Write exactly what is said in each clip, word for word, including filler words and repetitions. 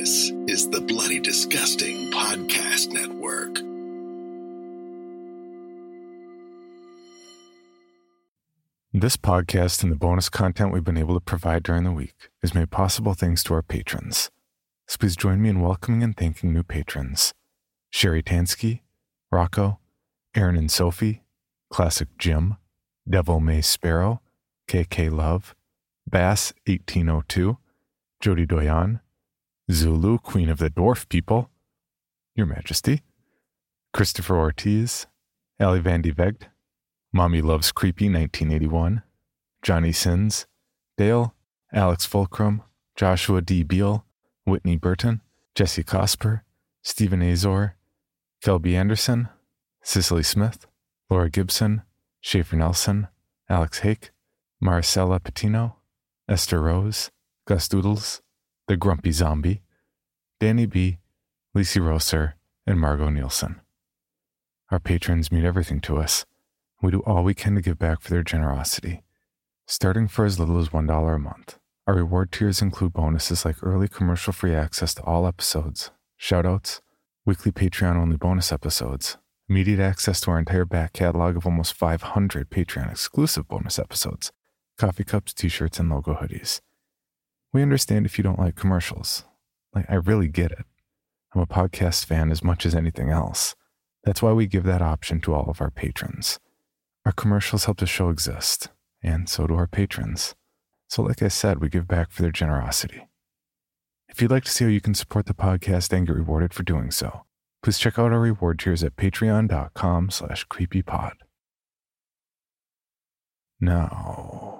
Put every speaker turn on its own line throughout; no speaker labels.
This is the Bloody Disgusting Podcast Network.
This podcast and the bonus content we've been able to provide during the week is made possible thanks to our patrons. So please join me in welcoming and thanking new patrons. Sherry Tansky, Rocco, Aaron and Sophie, Classic Jim, Devil May Sparrow, K K Love, Bass eighteen oh two, Jody Doyan, Zulu, Queen of the Dwarf People, Your Majesty, Christopher Ortiz, Ali Vandy Vegd, Mommy Loves Creepy nineteen eighty-one, Johnny Sins, Dale, Alex Fulcrum, Joshua D. Beal, Whitney Burton, Jesse Cosper, Stephen Azor, Kelby Anderson, Cicely Smith, Laura Gibson, Schaefer Nelson, Alex Hake, Marcella Patino, Esther Rose, Gus Doodles, The Grumpy Zombie, Danny B., Lacey Rosser, and Margot Nielsen. Our patrons mean everything to us. We do all we can to give back for their generosity. Starting for as little as one dollar a month, our reward tiers include bonuses like early commercial-free access to all episodes, shoutouts, weekly Patreon-only bonus episodes, immediate access to our entire back catalog of almost five hundred Patreon-exclusive bonus episodes, coffee cups, t-shirts, and logo hoodies. We understand if you don't like commercials. Like, I really get it. I'm a podcast fan as much as anything else. That's why we give that option to all of our patrons. Our commercials help the show exist, and so do our patrons. So like I said, we give back for their generosity. If you'd like to see how you can support the podcast and get rewarded for doing so, please check out our reward tiers at patreon.com slash creepypod. Now...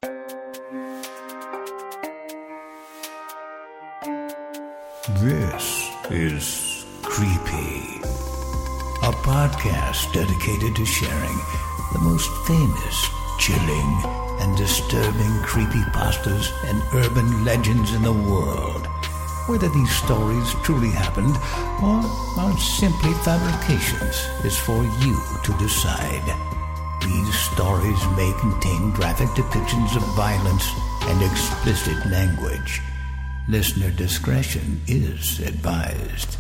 This is Creepy, a podcast dedicated to sharing the most famous, chilling, and disturbing creepypastas and urban legends in the world. Whether these stories truly happened or are simply fabrications is for you to decide. These stories may contain graphic depictions of violence and explicit language. Listener discretion is advised.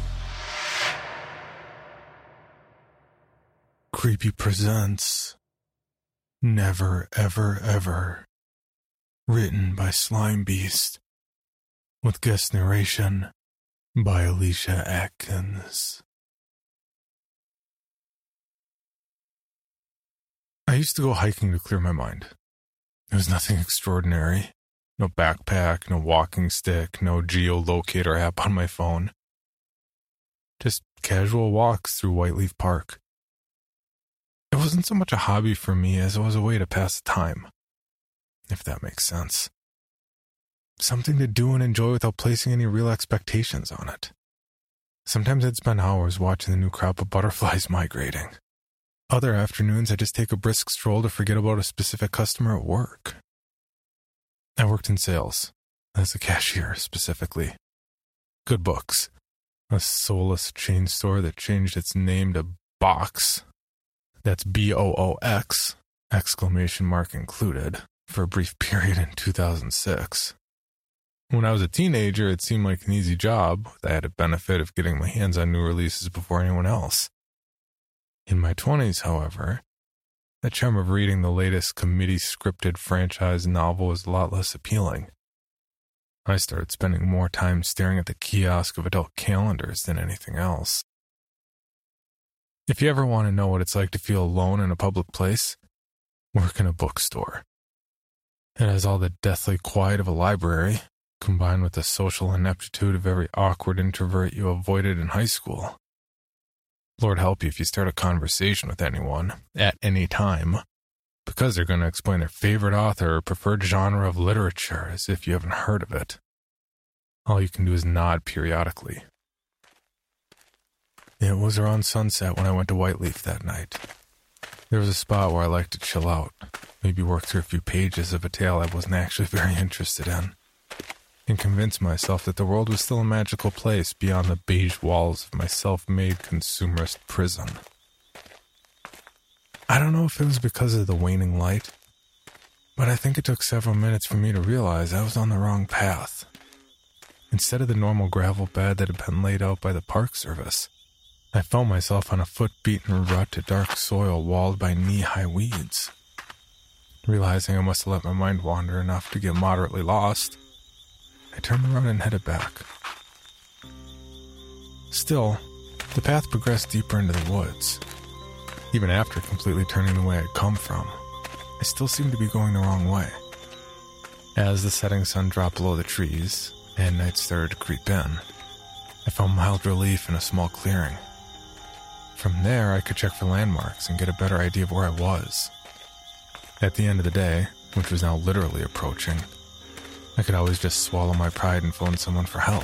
Creepy presents Never Ever Ever, written by Slime Beast, with guest narration by Alicia Atkins. I used to go hiking to clear my mind. It was nothing extraordinary. No backpack, no walking stick, no geolocator app on my phone. Just casual walks through Whiteleaf Park. It wasn't so much a hobby for me as it was a way to pass the time, if that makes sense. Something to do and enjoy without placing any real expectations on it. Sometimes I'd spend hours watching the new crop of butterflies migrating. Other afternoons I'd just take a brisk stroll to forget about a specific customer at work. I worked in sales, as a cashier specifically. Good Books, a soulless chain store that changed its name to Box. That's B O O X, exclamation mark included, for a brief period in two thousand six. When I was a teenager, it seemed like an easy job, with the added benefit of getting my hands on new releases before anyone else. In my twenties, however, the charm of reading the latest committee-scripted franchise novel was a lot less appealing. I started spending more time staring at the kiosk of adult calendars than anything else. If you ever want to know what it's like to feel alone in a public place, work in a bookstore. It has all the deathly quiet of a library, combined with the social ineptitude of every awkward introvert you avoided in high school. Lord help you if you start a conversation with anyone, at any time, because they're going to explain their favorite author or preferred genre of literature as if you haven't heard of it. All you can do is nod periodically. It was around sunset when I went to Whiteleaf that night. There was a spot where I liked to chill out, maybe work through a few pages of a tale I wasn't actually very interested in, and convince myself that the world was still a magical place beyond the beige walls of my self-made consumerist prison. I don't know if it was because of the waning light, but I think it took several minutes for me to realize I was on the wrong path. Instead of the normal gravel bed that had been laid out by the Park Service, I found myself on a foot-beaten rut to dark soil walled by knee-high weeds. Realizing I must have let my mind wander enough to get moderately lost, I turned around and headed back. Still, the path progressed deeper into the woods. Even after completely turning the way I'd come from, I still seemed to be going the wrong way. As the setting sun dropped below the trees, and night started to creep in, I found mild relief in a small clearing. From there, I could check for landmarks and get a better idea of where I was. At the end of the day, which was now literally approaching, I could always just swallow my pride and phone someone for help.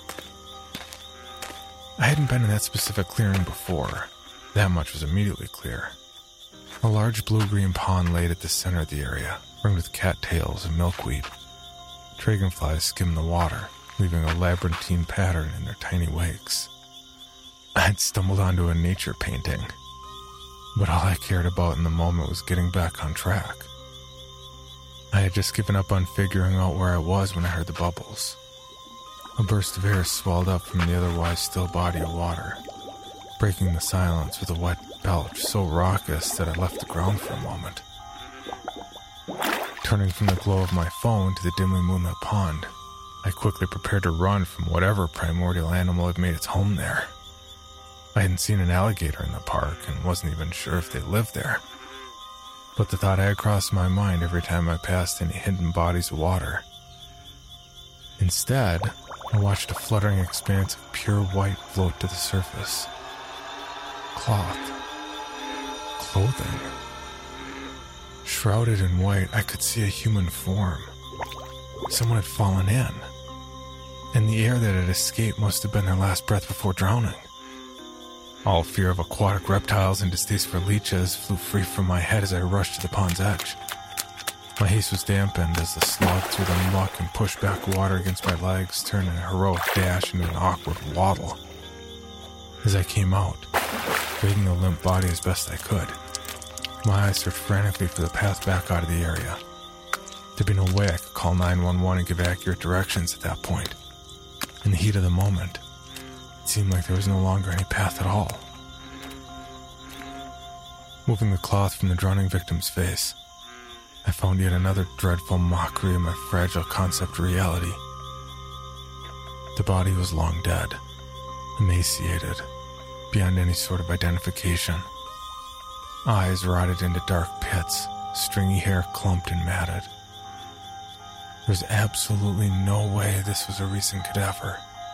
I hadn't been in that specific clearing before. That much was immediately clear. A large blue-green pond laid at the center of the area, ringed with cattails and milkweed. Dragonflies skimmed the water, leaving a labyrinthine pattern in their tiny wakes. I had stumbled onto a nature painting, but all I cared about in the moment was getting back on track. I had just given up on figuring out where I was when I heard the bubbles. A burst of air swelled up from the otherwise still body of water, breaking the silence with a wet belch so raucous that I left the ground for a moment. Turning from the glow of my phone to the dimly moonlit pond, I quickly prepared to run from whatever primordial animal had made its home there. I hadn't seen an alligator in the park and wasn't even sure if they lived there. But the thought had crossed my mind every time I passed any hidden bodies of water. Instead, I watched a fluttering expanse of pure white float to the surface. Cloth. Clothing. Shrouded in white, I could see a human form. Someone had fallen in, and the air that had escaped must have been their last breath before drowning. All fear of aquatic reptiles and distaste for leeches flew free from my head as I rushed to the pond's edge. My haste was dampened as the slog through the muck and pushed back water against my legs turned a heroic dash into an awkward waddle. As I came out, dragging the limp body as best I could, my eyes searched frantically for the path back out of the area. There'd be no way I could call nine one one and give accurate directions at that point. In the heat of the moment, it seemed like there was no longer any path at all. Moving the cloth from the drowning victim's face, I found yet another dreadful mockery of my fragile concept of reality. The body was long dead, emaciated, beyond any sort of identification. Eyes rotted into dark pits, stringy hair clumped and matted. There's absolutely no way this was a recent cadaver.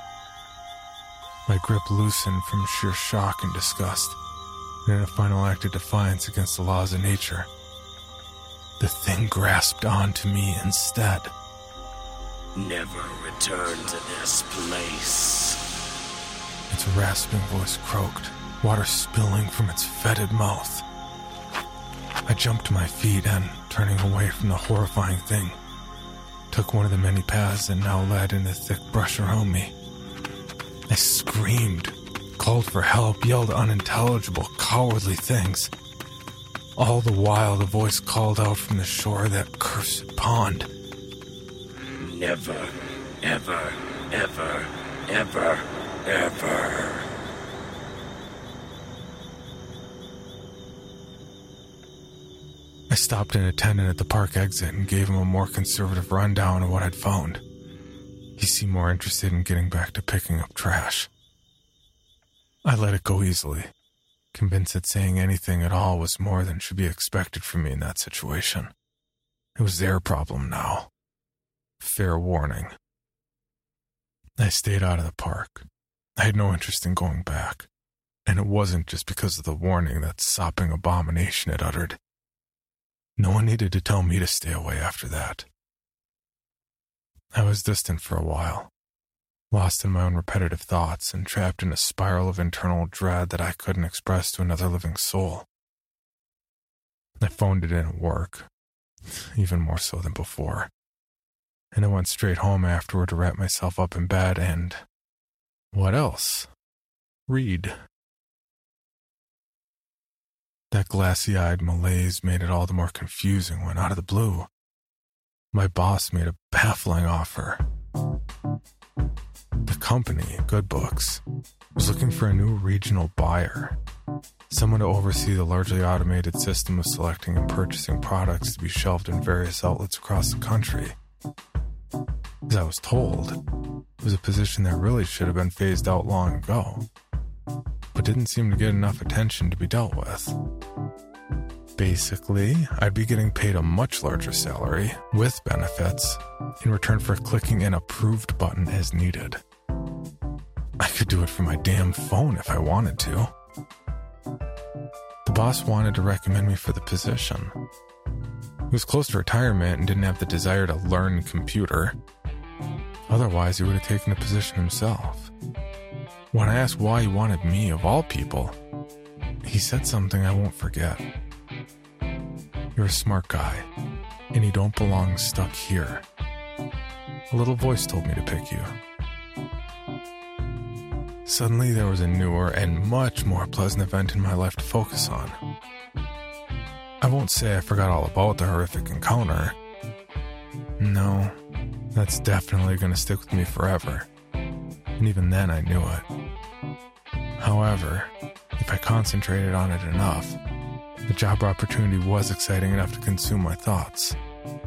My grip loosened from sheer shock and disgust, and in a final act of defiance against the laws of nature, the thing grasped onto me instead.
Never return to this place.
Its rasping voice croaked, water spilling from its fetid mouth. I jumped to my feet and, turning away from the horrifying thing, took one of the many paths that now led in the thick brush around me. I screamed, called for help, yelled unintelligible, cowardly things. All the while, the voice called out from the shore of that cursed pond.
Never, ever, ever, ever, ever.
I stopped an attendant at the park exit and gave him a more conservative rundown of what I'd found. He seemed more interested in getting back to picking up trash. I let it go easily, convinced that saying anything at all was more than should be expected from me in that situation. It was their problem now. Fair warning. I stayed out of the park. I had no interest in going back, and it wasn't just because of the warning that sopping abomination had uttered. No one needed to tell me to stay away after that. I was distant for a while, lost in my own repetitive thoughts and trapped in a spiral of internal dread that I couldn't express to another living soul. I phoned it in at work, even more so than before, and I went straight home afterward to wrap myself up in bed and, what else? Read. That glassy-eyed malaise made it all the more confusing when, out of the blue, my boss made a baffling offer. company, Good Books, was looking for a new regional buyer, someone to oversee the largely automated system of selecting and purchasing products to be shelved in various outlets across the country. As I was told, it was a position that really should have been phased out long ago, but didn't seem to get enough attention to be dealt with. Basically, I'd be getting paid a much larger salary, with benefits, in return for clicking an approved button as needed. I could do it from my damn phone if I wanted to. The boss wanted to recommend me for the position. He was close to retirement and didn't have the desire to learn computer. Otherwise, he would have taken the position himself. When I asked why he wanted me, of all people, he said something I won't forget. You're a smart guy, and you don't belong stuck here. A little voice told me to pick you. Suddenly, there was a newer and much more pleasant event in my life to focus on. I won't say I forgot all about the horrific encounter. No, that's definitely going to stick with me forever. And even then, I knew it. However, if I concentrated on it enough, the job opportunity was exciting enough to consume my thoughts.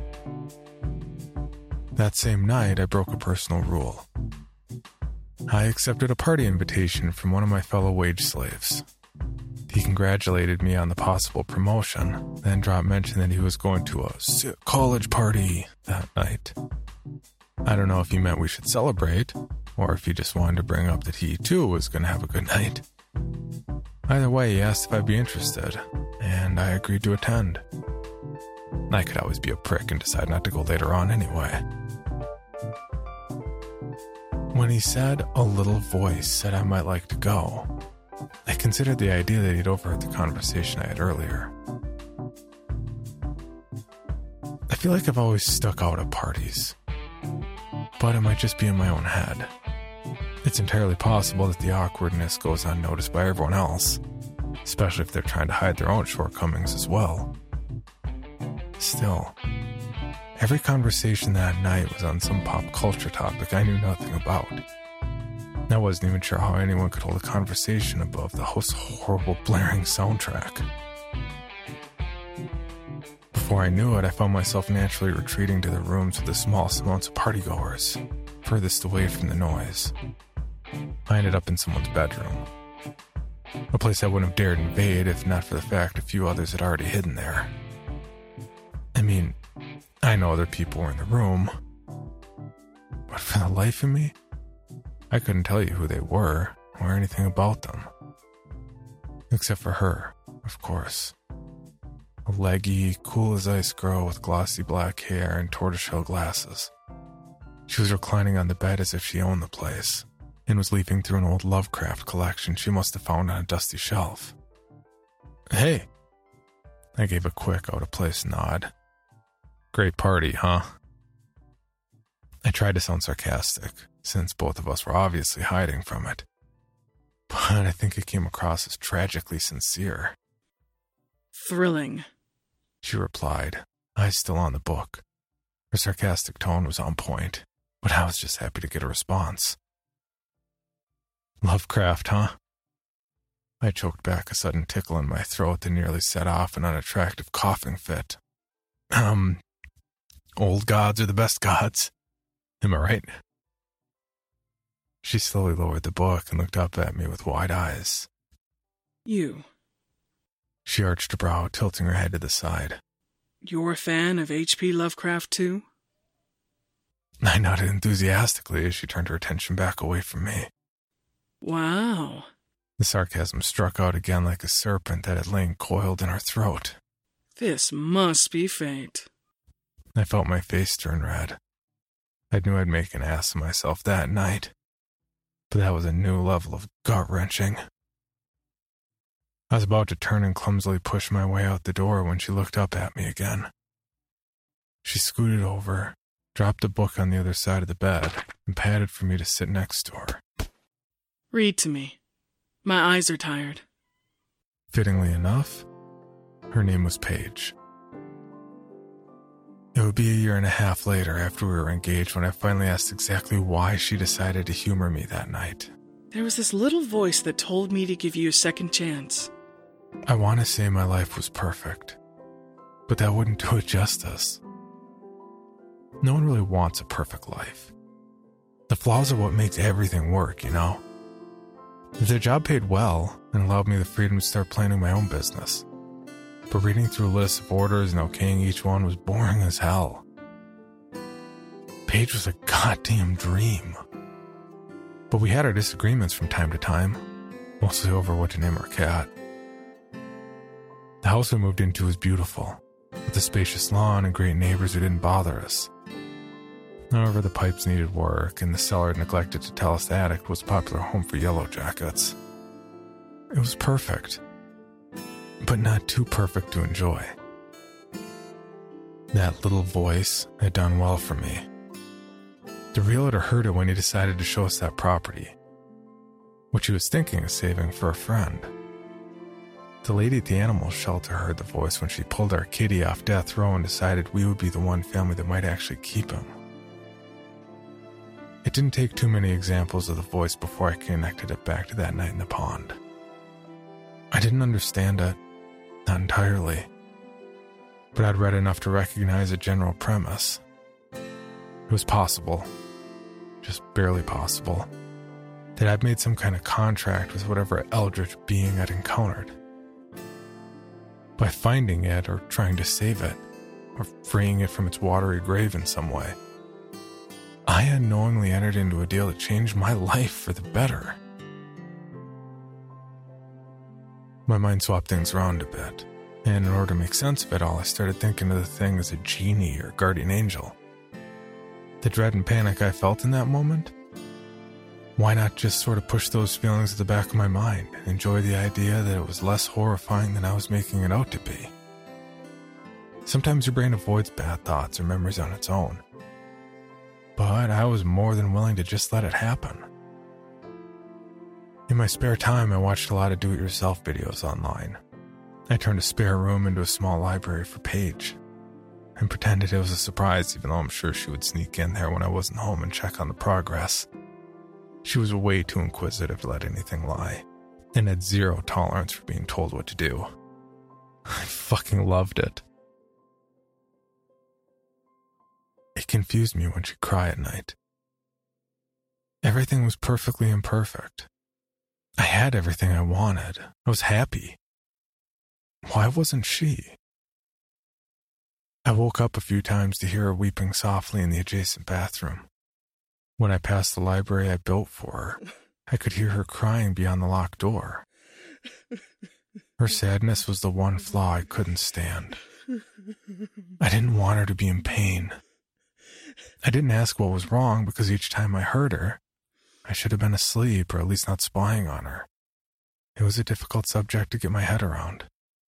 That same night, I broke a personal rule. I accepted a party invitation from one of my fellow wage slaves. He congratulated me on the possible promotion, then dropped mention that he was going to a sick college party that night. I don't know if he meant we should celebrate, or if he just wanted to bring up that he too was going to have a good night. Either way, he asked if I'd be interested, and I agreed to attend. I could always be a prick and decide not to go later on anyway. When he said a little voice said I might like to go, I considered the idea that he'd overheard the conversation I had earlier. I feel like I've always stuck out at parties, but it might just be in my own head. It's entirely possible that the awkwardness goes unnoticed by everyone else, especially if they're trying to hide their own shortcomings as well. Still, every conversation that night was on some pop culture topic I knew nothing about. I wasn't even sure how anyone could hold a conversation above the host's horrible blaring soundtrack. Before I knew it, I found myself naturally retreating to the rooms with the smallest amounts of partygoers, furthest away from the noise. I ended up in someone's bedroom. A place I wouldn't have dared invade if not for the fact a few others had already hidden there. I mean, I know other people were in the room, but for the life of me, I couldn't tell you who they were or anything about them. Except for her, of course. A leggy, cool-as-ice girl with glossy black hair and tortoiseshell glasses. She was reclining on the bed as if she owned the place, and was leafing through an old Lovecraft collection she must have found on a dusty shelf. Hey! I gave a quick, out-of-place nod. Great party, huh? I tried to sound sarcastic, since both of us were obviously hiding from it. But I think it came across as tragically sincere.
Thrilling,
she replied, eyes still on the book. Her sarcastic tone was on point, but I was just happy to get a response. Lovecraft, huh? I choked back a sudden tickle in my throat that nearly set off an unattractive coughing fit. Um, old gods are the best gods. Am I right? She slowly lowered the book and looked up at me with wide eyes.
You.
She arched a brow, tilting her head to the side.
You're a fan of H P Lovecraft too?
I nodded enthusiastically as she turned her attention back away from me.
Wow.
The sarcasm struck out again like a serpent that had lain coiled in her throat.
This must be fate.
I felt my face turn red. I knew I'd make an ass of myself that night, but that was a new level of gut-wrenching. I was about to turn and clumsily push my way out the door when she looked up at me again. She scooted over, dropped a book on the other side of the bed, and patted for me to sit next to her.
Read to me. My eyes are tired.
Fittingly enough, her name was Paige. It would be a year and a half later after we were engaged when I finally asked exactly why she decided to humor me that night.
There was this little voice that told me to give you a second chance.
I want to say my life was perfect, but that wouldn't do it justice. No one really wants a perfect life. The flaws are what makes everything work, you know? If their job paid well and allowed me the freedom to start planning my own business. But reading through lists of orders and okaying each one was boring as hell. Paige was a goddamn dream. But we had our disagreements from time to time, mostly over what to name our cat. The house we moved into was beautiful, with a spacious lawn and great neighbors who didn't bother us. However, the pipes needed work, and the cellar neglected to tell us the attic was a popular home for yellow jackets. It was perfect, but not too perfect to enjoy. That little voice had done well for me. The realtor heard it when he decided to show us that property, which he was thinking of saving for a friend. The lady at the animal shelter heard the voice when she pulled our kitty off death row and decided we would be the one family that might actually keep him. It didn't take too many examples of the voice before I connected it back to that night in the pond. I didn't understand it, not entirely, but I'd read enough to recognize a general premise. It was possible, just barely possible, that I'd made some kind of contract with whatever eldritch being I'd encountered. By finding it or trying to save it, or freeing it from its watery grave in some way, I unknowingly entered into a deal that changed my life for the better. My mind swapped things around a bit, and in order to make sense of it all, I started thinking of the thing as a genie or guardian angel. The dread and panic I felt in that moment? Why not just sort of push those feelings at the back of my mind and enjoy the idea that it was less horrifying than I was making it out to be? Sometimes your brain avoids bad thoughts or memories on its own, but I was more than willing to just let it happen. In my spare time, I watched a lot of do-it-yourself videos online. I turned a spare room into a small library for Paige, and pretended it was a surprise, even though I'm sure she would sneak in there when I wasn't home and check on the progress. She was way too inquisitive to let anything lie, and had zero tolerance for being told what to do. I fucking loved it. It confused me when she'd cry at night. Everything was perfectly imperfect. I had everything I wanted. I was happy. Why wasn't she? I woke up a few times to hear her weeping softly in the adjacent bathroom. When I passed the library I built for her, I could hear her crying beyond the locked door. Her sadness was the one flaw I couldn't stand. I didn't want her to be in pain. I didn't ask what was wrong because each time I heard her, I should have been asleep or at least not spying on her. It was a difficult subject to get my head around.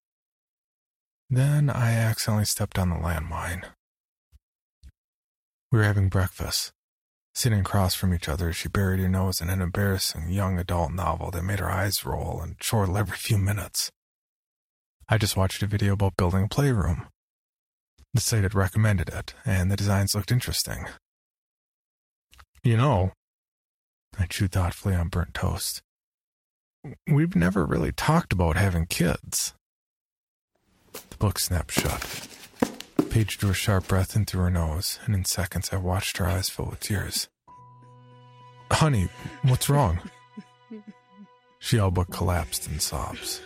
Then I accidentally stepped on the landmine. We were having breakfast, sitting across from each other as she buried her nose in an embarrassing young adult novel that made her eyes roll and chortle every few minutes. I just watched a video about building a playroom. The site had recommended it, and the designs looked interesting. You know, I chewed thoughtfully on burnt toast. We've never really talked about having kids. The book snapped shut. Paige drew a sharp breath in through her nose, and in seconds I watched her eyes fill with tears. Honey, what's wrong? She all but collapsed in sobs.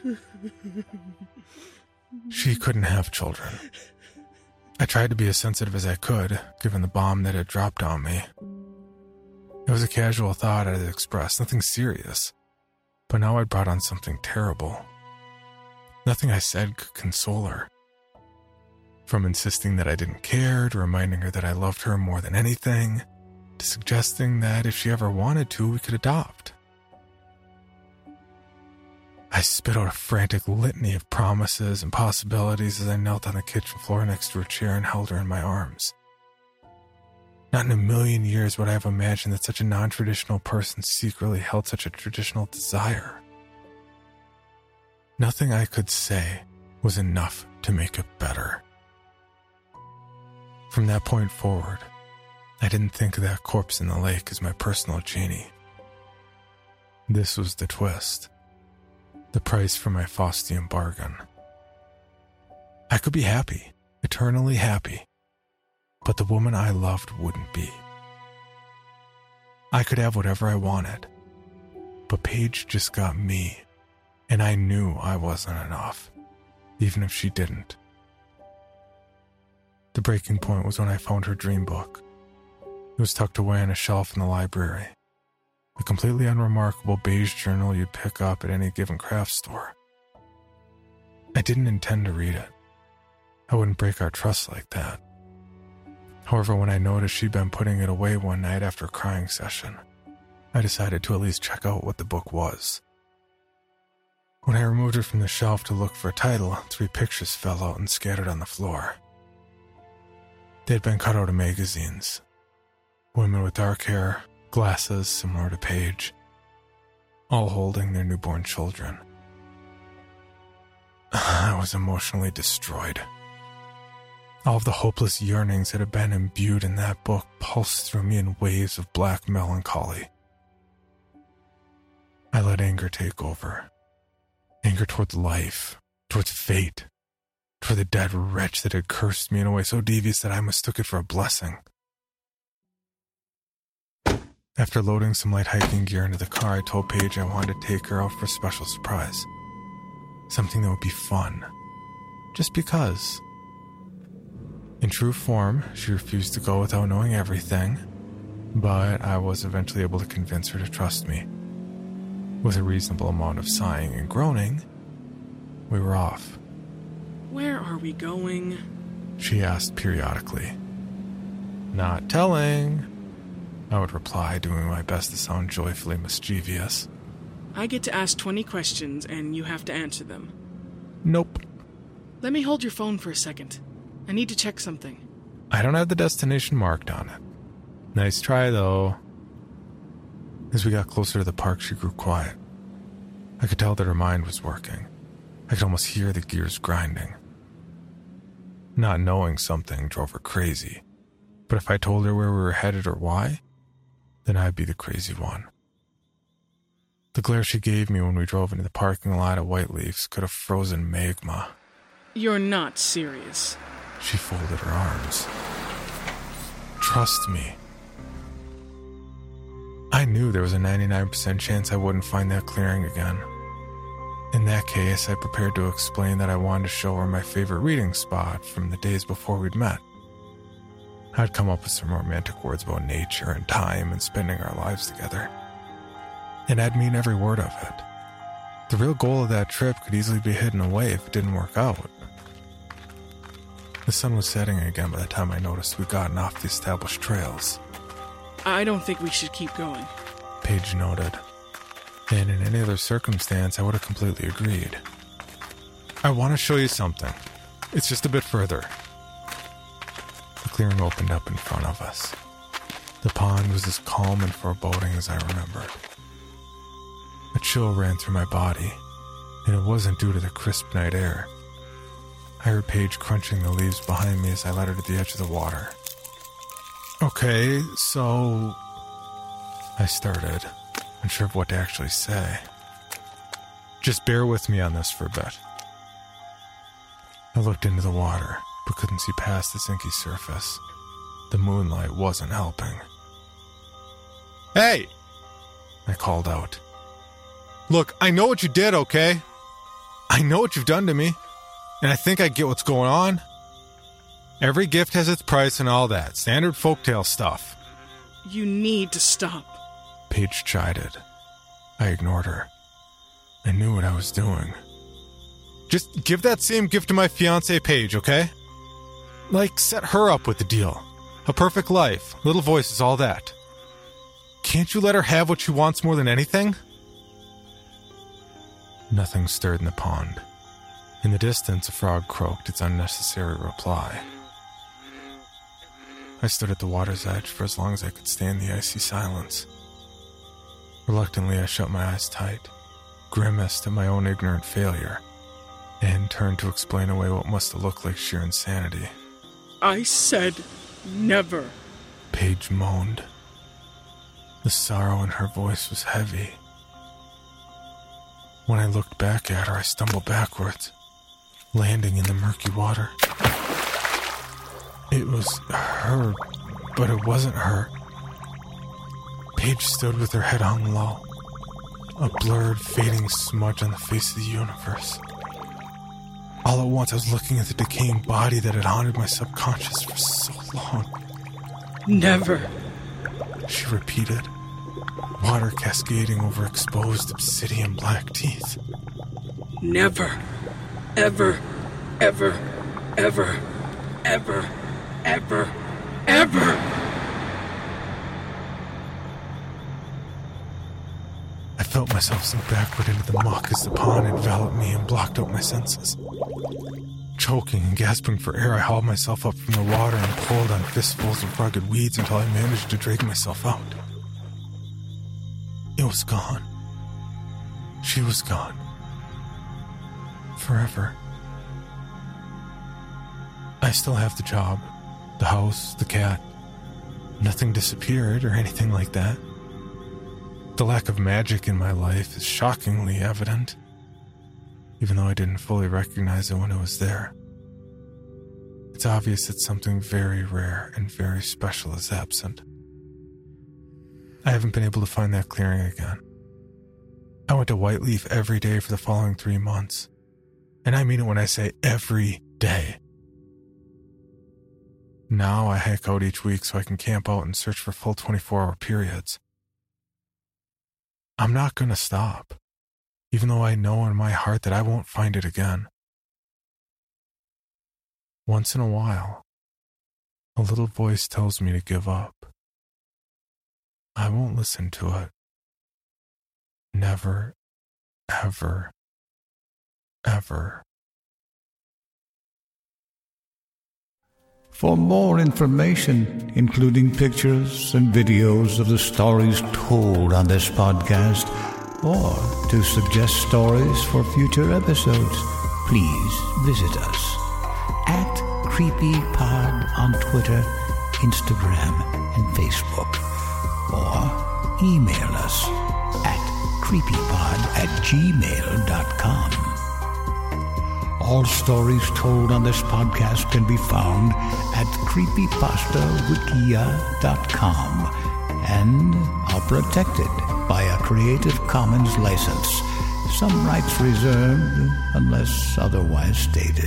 She couldn't have children. I tried to be as sensitive as I could, given the bomb that had dropped on me. It was a casual thought I had expressed, nothing serious. But now I'd brought on something terrible. Nothing I said could console her. From insisting that I didn't care, to reminding her that I loved her more than anything, to suggesting that if she ever wanted to, we could adopt. I spit out a frantic litany of promises and possibilities as I knelt on the kitchen floor next to her chair and held her in my arms. Not in a million years would I have imagined that such a non-traditional person secretly held such a traditional desire. Nothing I could say was enough to make it better. From that point forward, I didn't think of that corpse in the lake as my personal genie. This was the twist. The price for my Faustian bargain. I could be happy, eternally happy, but the woman I loved wouldn't be. I could have whatever I wanted, but Paige just got me, and I knew I wasn't enough, even if she didn't. The breaking point was when I found her dream book. It was tucked away on a shelf in the library. A completely unremarkable beige journal you'd pick up at any given craft store. I didn't intend to read it. I wouldn't break our trust like that. However, when I noticed she'd been putting it away one night after a crying session, I decided to at least check out what the book was. When I removed it from the shelf to look for a title, three pictures fell out and scattered on the floor. They'd been cut out of magazines. Women with dark hair, glasses similar to Paige, all holding their newborn children. I was emotionally destroyed. All of the hopeless yearnings that had been imbued in that book pulsed through me in waves of black melancholy. I let anger take over. Anger towards life, towards fate, toward the dead wretch that had cursed me in a way so devious that I mistook it for a blessing. After loading some light hiking gear into the car, I told Paige I wanted to take her out for a special surprise. Something that would be fun. Just because. In true form, she refused to go without knowing everything, but I was eventually able to convince her to trust me. With a reasonable amount of sighing and groaning, we were off.
Where are we going?
She asked periodically. Not telling, I would reply, doing my best to sound joyfully mischievous.
I get to ask twenty questions, and you have to answer them.
Nope.
Let me hold your phone for a second. I need to check something.
I don't have the destination marked on it. Nice try, though. As we got closer to the park, she grew quiet. I could tell that her mind was working. I could almost hear the gears grinding. Not knowing something drove her crazy, but if I told her where we were headed or why, then I'd be the crazy one. The glare she gave me when we drove into the parking lot at White Leaves could have frozen magma.
You're not serious.
She folded her arms. Trust me. I knew there was a ninety-nine percent chance I wouldn't find that clearing again. In that case, I prepared to explain that I wanted to show her my favorite reading spot from the days before we'd met. I'd come up with some romantic words about nature and time and spending our lives together. And I'd mean every word of it. The real goal of that trip could easily be hidden away if it didn't work out. The sun was setting again by the time I noticed we'd gotten off the established trails.
I don't think we should keep going.
Paige noted. And in any other circumstance, I would have completely agreed. I want to show you something. It's just a bit further. The clearing opened up in front of us. The pond was as calm and foreboding as I remembered. A chill ran through my body, and it wasn't due to the crisp night air. I heard Paige crunching the leaves behind me as I led her to the edge of the water. Okay, so... I started, unsure of what to actually say. Just bear with me on this for a bit. I looked into the water, but couldn't see past the inky surface. The moonlight wasn't helping. Hey! I called out. Look, I know what you did, okay? I know what you've done to me, and I think I get what's going on. Every gift has its price and all that. Standard folktale stuff.
You need to stop.
Paige chided. I ignored her. I knew what I was doing. Just give that same gift to my fiancée Paige, okay? Like, set her up with the deal. A perfect life, little voices, all that. Can't you let her have what she wants more than anything? Nothing stirred in the pond. In the distance, a frog croaked its unnecessary reply. I stood at the water's edge for as long as I could stand the icy silence. Reluctantly, I shut my eyes tight, grimaced at my own ignorant failure, and turned to explain away what must have looked like sheer insanity.
I said Never.
Paige moaned. The sorrow in her voice was heavy. When I looked back at her, I stumbled backwards, landing in the murky water. It was her, but it wasn't her. Paige stood with her head hung low, a blurred, fading smudge on the face of the universe. All at once, I was looking at the decaying body that had haunted my subconscious for so long.
Never.
She repeated, water cascading over exposed obsidian black teeth.
Never. Ever. Ever. Ever. Ever. Ever. Ever.
I felt myself sink backward into the muck as the pond enveloped me and blocked out my senses. Choking and gasping for air, I hauled myself up from the water and pulled on fistfuls of rugged weeds until I managed to drag myself out. It was gone. She was gone. Forever. I still have the job, the house, the cat. Nothing disappeared or anything like that. The lack of magic in my life is shockingly evident, even though I didn't fully recognize it when it was there. It's obvious that something very rare and very special is absent. I haven't been able to find that clearing again. I went to Whiteleaf every day for the following three months. And I mean it when I say every day. Now I hike out each week so I can camp out and search for full twenty-four hour periods. I'm not going to stop, even though I know in my heart that I won't find it again. Once in a while, a little voice tells me to give up. I won't listen to it. Never, ever, ever.
For more information, including pictures and videos of the stories told on this podcast, or to suggest stories for future episodes, please visit us at CreepyPod on Twitter, Instagram, and Facebook, or email us at creepypod at gmail dot com. All stories told on this podcast can be found at creepypasta wikia dot com and are protected by a Creative Commons license. Some rights reserved unless otherwise stated.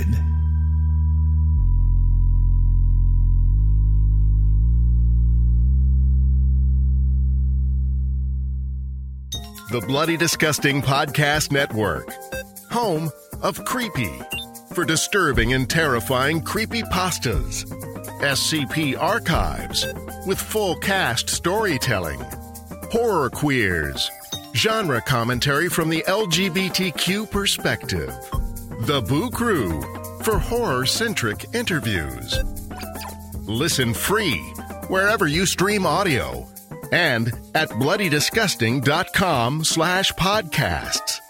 The Bloody Disgusting Podcast Network. Home of Creepy. For disturbing and terrifying creepypastas. S C P Archives. With full cast storytelling. Horror queers. Genre commentary from the L G B T Q perspective. The Boo Crew. For horror-centric interviews. Listen free wherever you stream audio. And at bloodydisgusting.com slash podcasts.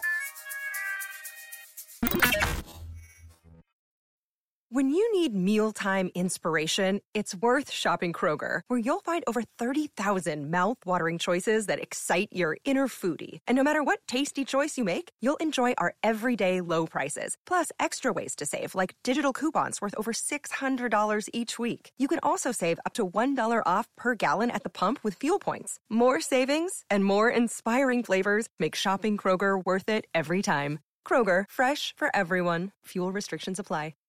When you need mealtime inspiration, it's worth shopping Kroger, where you'll find over thirty thousand mouth-watering choices that excite your inner foodie. And no matter what tasty choice you make, you'll enjoy our everyday low prices, plus extra ways to save, like digital coupons worth over six hundred dollars each week. You can also save up to one dollar off per gallon at the pump with fuel points. More savings and more inspiring flavors make shopping Kroger worth it every time. Kroger, fresh for everyone. Fuel restrictions apply.